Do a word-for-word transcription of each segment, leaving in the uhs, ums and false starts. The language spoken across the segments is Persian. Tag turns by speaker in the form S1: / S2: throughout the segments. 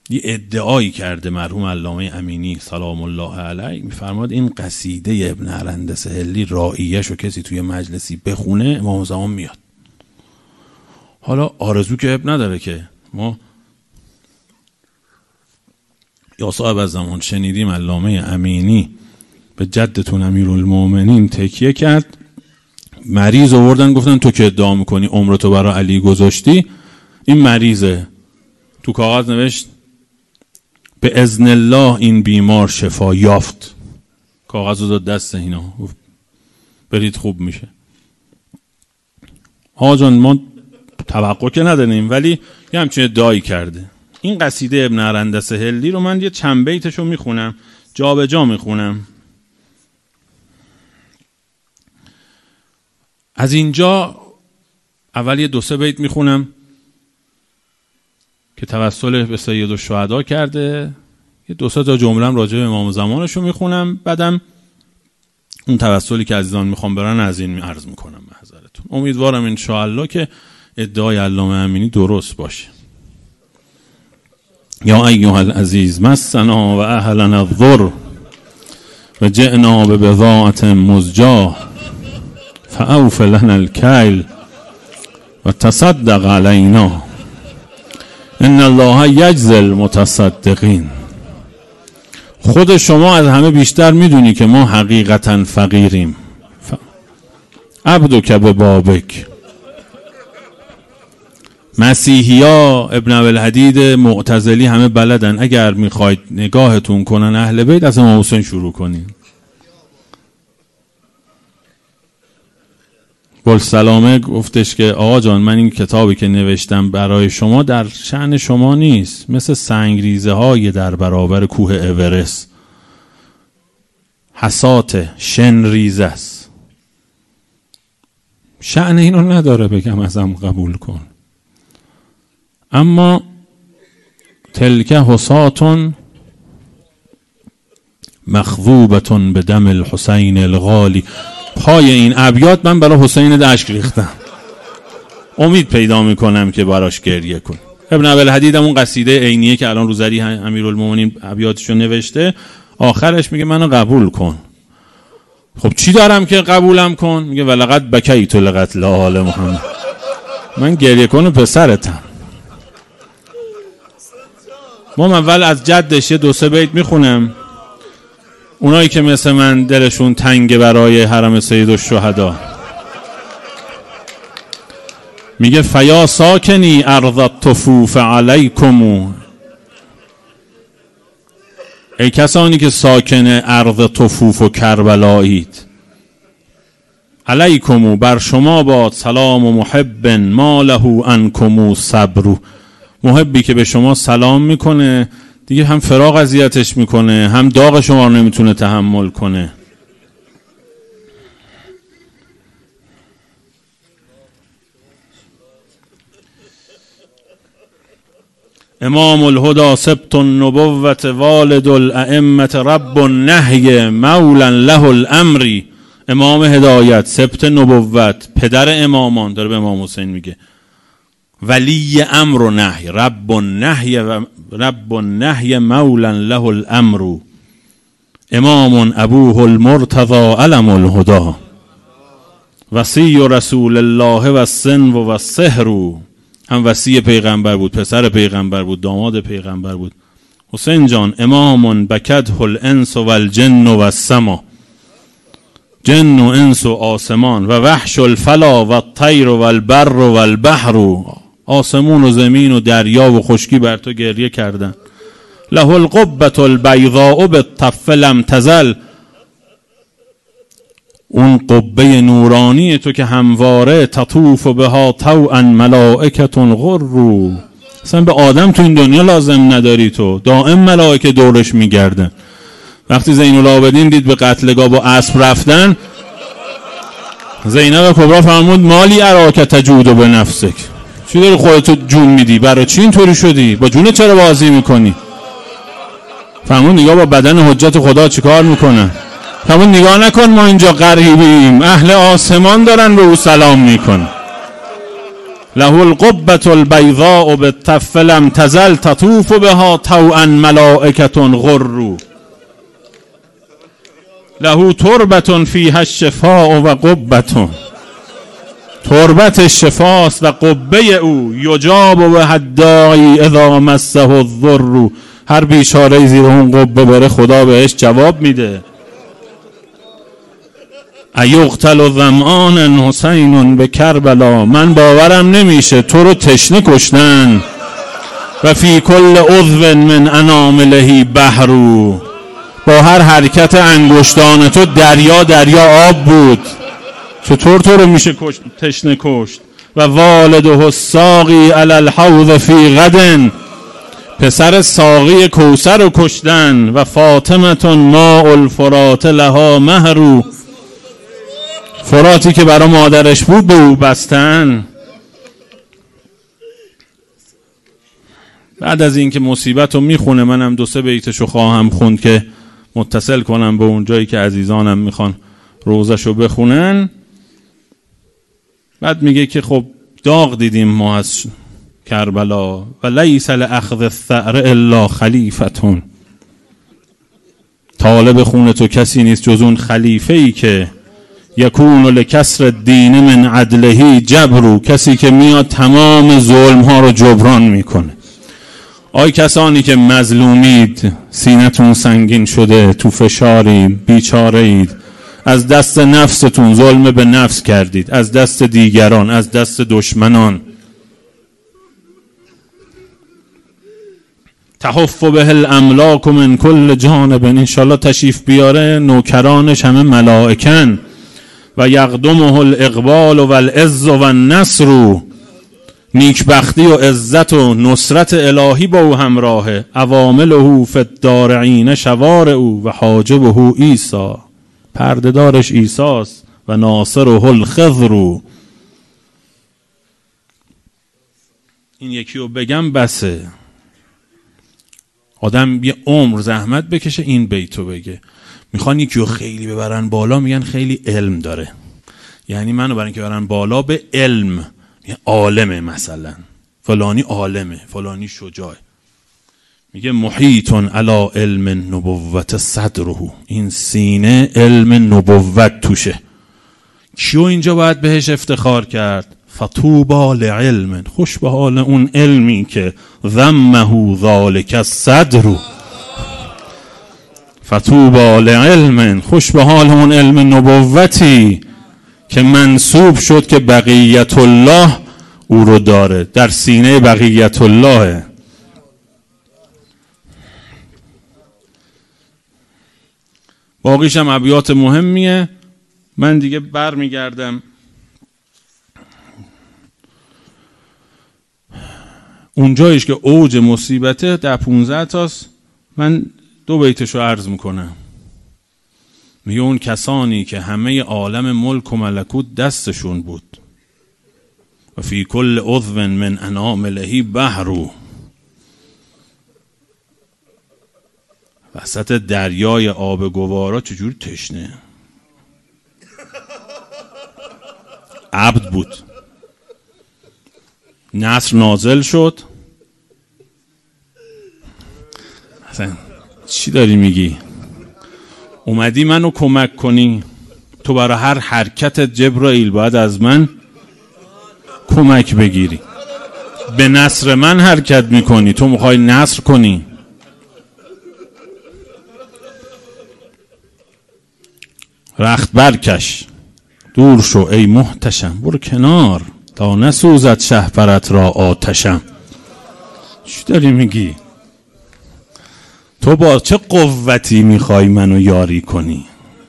S1: یه ادعایی کرده مرحوم علامه امینی سلام الله علیه، میفرماد این قصیده ابن ارندسهلی رائیه‌شو کسی توی مجلسی بخونه امام زمان میاد. حالا آرزو که اب نداره که ما یا صاحب از زمان شنیدیم علامه امینی به جدتون امیرالمومنین تکیه کرد، مریض آوردن گفتن تو که ادعا میکنی عمرتو برای علی گذاشتی، این مریضه. تو کاغذ نوشت به اذن الله این بیمار شفا یافت. کاغذ رو داد دست اینا، برید خوب میشه. آقا جان ما توقع که نداریم، ولی یه همچین ادعایی کرده. این قصیده ابن ارندسهلی رو من یه چند بیتشو میخونم، جا به جا میخونم. از اینجا اول یه دو سه بیت میخونم که توسل به سید الشهدا کرده، یه دو سه تا جمله هم راجع به امام زمانشو میخونم، بعدم اون توسلی که عزیزان میخوام برن از این عرض میکنم به حضرتون. امیدوارم ان شاء الله که ادعای علامه امینی درست باشه. یا ایها العزیز مسنا و اهلنا الضر و جئنا ببضاعة مزجاة فاوف لنا الکیل و تصدق علینا ان الله یجزی المتصدقین. خود شما از همه بیشتر میدونی که ما حقیقتا فقیریم. ف... عبدک ببابک. مسیحیا ابن ابوالحدید معتزلی همه بلدن. اگر میخواید نگاهتون کنن اهل بیت از امام حسین شروع کنین. بلسلامه گفتش که آقا جان من این کتابی که نوشتم برای شما در شأن شما نیست، مثل سنگریزه های در برابر کوه اورست، حسات شن ریزه است، شأن اینو نداره بگم ازم قبول کن. اما تلک حساتون مخضوبتون به دم الحسین الغالی. پای این ابیات من برای حسین دشک ریختم، امید پیدا میکنم که براش گریه کن. ابن ابوالحدید اون قصیده عینیه که الان روزری امیرالمومنین ابیاتشو نوشته، آخرش میگه منو قبول کن. خب چی دارم که قبولم کن؟ میگه ولقد بکیت لقتل آل محمد. من گریه کن پسرتم. ما اول از جدش یه دو سه بیت میخونم، اونایی که مثل من دلشون تنگه برای حرم سید الشهدا. میگه فیا ساکنی ارض الطفوف علیکم. ای کسانی که ساکن ارض طفوف و کربلایید، علیکم بر شما باد سلام و محب ما له عنکم صبر. محبی که به شما سلام میکنه دیگه هم فراق اذیتش میکنه هم داغ شما رو نمیتونه تحمل کنه. امام الهدى سبط النبوة والد الائمة رب النهی مولا له الامر. امام هدایت، سبط نبوت، پدر امامان، داره به امام حسین میگه، ولی امر و نهی، رب النهی و رب النهی مولا له الامر. امام ابوه المرتضی علم الهدى وصی رسول الله و السن و السحر. هم وصی پیغمبر بود، پسر پیغمبر بود، داماد پیغمبر بود. حسین جان امام بکده الانس و الجن و السما. جن و انس و آسمان و وحش الفلا و الطیر و البر و البحر. آسمون و زمین و دریا و خشکی بر تو گریه کردن. له القبة البیضاء بالطف لم تزل. اون قبه نورانی تو که همواره تطوف بها طوعا ملائکة غر. اصلا به آدم تو این دنیا لازم نداری، تو دائم ملائکه دورش میگردن. وقتی زین العابدین دید به قتلگاه با اسب رفتن، زینب کبرا فرمود مالی اراک تجود به نفسک. چی داری خودتو جون میدی؟ برای چی اینطوری شدی؟ با جون چرا بازی میکنی؟ فرمود نگاه با بدن حجت خدا چیکار میکنن؟ فرمود نگاه نکن ما اینجا غریبیم، اهل آسمان دارن به او سلام میکنن. له القبة البیضاء بالتف لم تزل تطوف بها طوعا ملائکة غر له تربة فیها الشفاء و قبة، تربت شفاست و قبه او یجاب و الداعی اذا مسه الضر، هر بیچاره زیر اون قبه بره خدا بهش جواب میده. ایقتل ظمآن حسین به کربلا، من باورم نمیشه تو رو تشنه کشتن. و فی کل عضو من انامله بحر، با هر حرکت انگشتان تو دریا دریا آب بود، چطور تو رو میشه کشت تشنه کشت. و والده الساقی علی الحوض فی غد، پسر ساقی کوثر رو کشتن. و فاطمه ماء الفرات لها مهر، فراتی که برای مادرش بود به او بستن. بعد از این که مصیبت رو میخونه، منم دو سه بیتشو خواهم خوند که متصل کنم به اون جایی که عزیزانم میخوان روزش رو بخونن. بعد میگه که خب داغ دیدیم ما از کربلا، و لیس لاخذ الثأر الا خلیفتون، طالب خون تو کسی نیست جز اون خلیفه ای که یکون لکسر الدین من عدله جبرو، کسی که میاد تمام ظلم ها رو جبران میکنه. آی کسانی که مظلومید، سینتون سنگین شده، تو فشاری، بیچاره اید، از دست نفستون ظلم به نفس کردید، از دست دیگران، از دست دشمنان. تحف به الاملاک من کل جانب، انشالله تشریف بیاره نوکرانش همه ملائکن. و یقدمه الاقبال و العز و النصر، نیکبختی و عزت و نصرت الهی با او همراهه. عوامله فی الدارعین شوارع و حاجبه عیسی، پردهدارش عیساست. و ناصره الخضر، این یکی رو بگم بسه، آدم یه عمر زحمت بکشه این بیتو بگه. میخوان یکی رو خیلی ببرن بالا، میگن خیلی علم داره، یعنی منو برن که برن بالا به علم، عالمه، مثلا فلانی عالمه، فلانی شجاعه. میگه محیط علی علم نبوت صدره، این سینه علم نبوت توشه. کیو اینجا باید بهش افتخار کرد؟ فطوبا لعلم، خوش به حال اون علمی که ذمه ذالک الصدر. فطوبا لعلم، خوش به حال اون علم نبوتی که منسوب شد که بقیت الله او رو داره، در سینه بقیت الله. باقیش هم ابیات مهمیه. من دیگه بر میگردم اونجایش که اوج مصیبته در پونزده تاست. من دو بیتشو عرض میکنم. میگه اون کسانی که همه عالم ملک و ملکوت دستشون بود، و فی کل عضو من انامله بحر، وسط دریای آب گوارا چجور تشنه عبد بود. نصر نازل شد. اصلا چی داری میگی؟ اومدی منو کمک کنی، تو برای هر حرکت جبرائیل باید از من کمک بگیری. به نصر من حرکت میکنی، تو میخوای نصر کنی. رخت برکش، دور شو ای محتشم، برو کنار تا نسوزد شهپرت را آتشم. چی داری میگی؟ تو با چه قوتی میخوای منو یاری کنی؟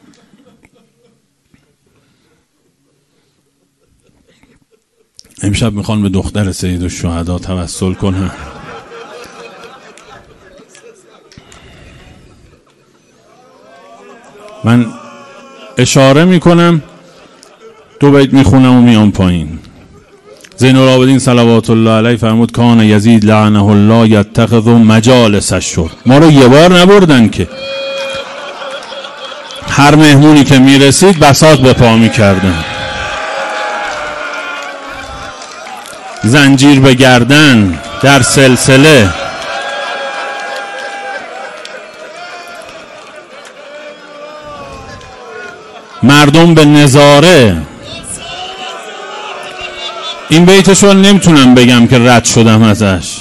S1: امشب میخوان به دختر سید الشهدا توسل کنن. من اشاره میکنم، دو بیت میخونم و میام پایین. زین العابدین صلوات الله علیه فرمود کان یزید لعنه الله یتخذ مجالس الشرب. ما رو یه بار نبردن که، هر مهمونی که میرسید بساط به پا میکردن. زنجیر به گردن در سلسله، مردم به نظاره. این بیتشو نمیتونم بگم که رد شدم ازش.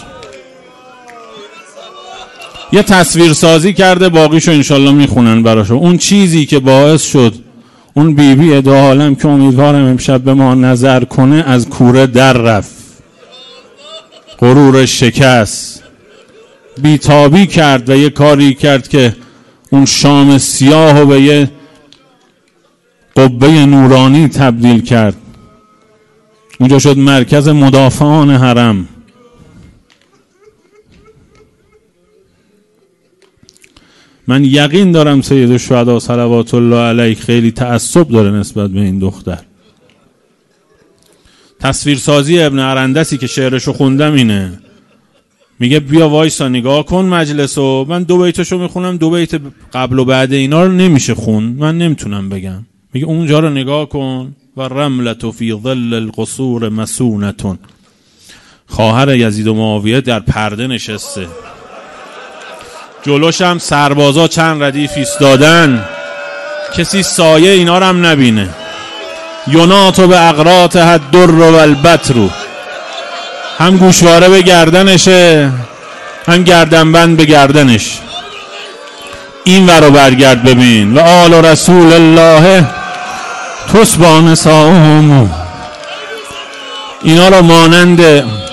S1: یه تصویر سازی کرده، باقیشو انشالله میخونن براشو. اون چیزی که باعث شد اون بیبی بی دو عالم که امیدوارم امشب به ما نظر کنه از کوره در رفت، غرورش شکست، بیتابی کرد و یه کاری کرد که اون شام سیاه رو به یه قبه نورانی تبدیل کرد. اونجا شد مرکز مدافعان حرم. من یقین دارم سید الشهدا صلوات الله علیه خیلی تعصب داره نسبت به این دختر. تصویرسازی ابن ارندسی که شعرشو خوندم اینه، میگه بیا وایسا نگاه کن مجلسو، من دو بیتشو میخونم، دو بیت قبل و بعد اینا رو نمیشه خون، من نمیتونم بگم. میگه اونجا رو نگاه کن، و رملت فی ظل القصور مسونتون، خواهر یزید و معاویه در پرده نشسته، جلوش هم سربازا چند ردیف ایستادن، کسی سایه اینا رو هم نبینه. یناتو به اقراط حد در و البتر، هم گوشواره به گردنشه هم گردنبند به گردنش. این ورو برگرد ببین، و آل و رسول الله تسبان ساهم، اینا رو مانند